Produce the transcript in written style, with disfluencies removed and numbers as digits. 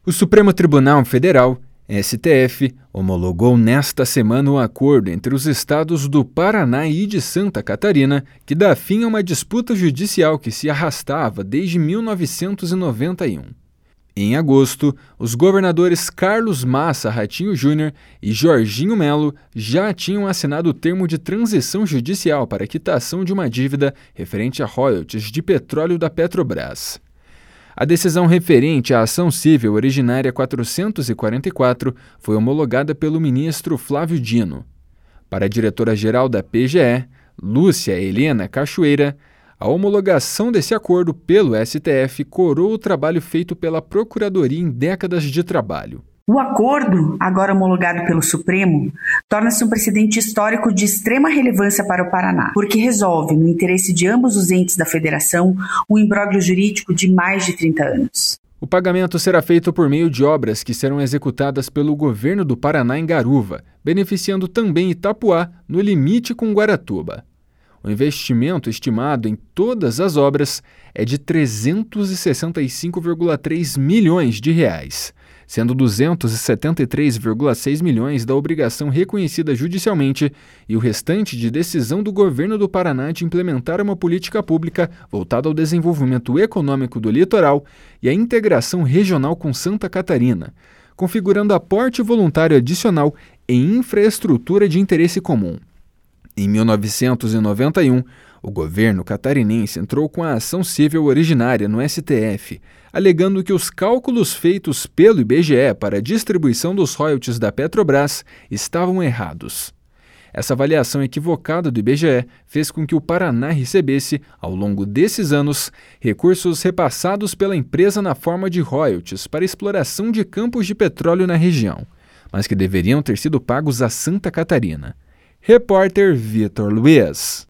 O Supremo Tribunal Federal, STF, homologou nesta semana o acordo entre os estados do Paraná e de Santa Catarina, que dá fim a uma disputa judicial que se arrastava desde 1991. Em agosto, os governadores Carlos Massa Ratinho Júnior e Jorginho Melo já tinham assinado o termo de transição judicial para a quitação de uma dívida referente a royalties de petróleo da Petrobras. A decisão referente à ação civil originária 444 foi homologada pelo ministro Flávio Dino. Para a diretora-geral da PGE, Lúcia Helena Cachoeira, a homologação desse acordo pelo STF coroa o trabalho feito pela Procuradoria em décadas de trabalho. O acordo, agora homologado pelo Supremo, torna-se um precedente histórico de extrema relevância para o Paraná, porque resolve, no interesse de ambos os entes da federação, um imbróglio jurídico de mais de 30 anos. O pagamento será feito por meio de obras que serão executadas pelo governo do Paraná em Garuva, beneficiando também Itapuá, no limite com Guaratuba. O investimento estimado em todas as obras é de 365,3 milhões de reais, sendo 273,6 milhões da obrigação reconhecida judicialmente e o restante de decisão do governo do Paraná de implementar uma política pública voltada ao desenvolvimento econômico do litoral e à integração regional com Santa Catarina, configurando aporte voluntário adicional em infraestrutura de interesse comum. Em 1991, o governo catarinense entrou com a ação civil originária no STF, alegando que os cálculos feitos pelo IBGE para a distribuição dos royalties da Petrobras estavam errados. Essa avaliação equivocada do IBGE fez com que o Paraná recebesse, ao longo desses anos, recursos repassados pela empresa na forma de royalties para exploração de campos de petróleo na região, mas que deveriam ter sido pagos a Santa Catarina. Repórter Vitor Luiz.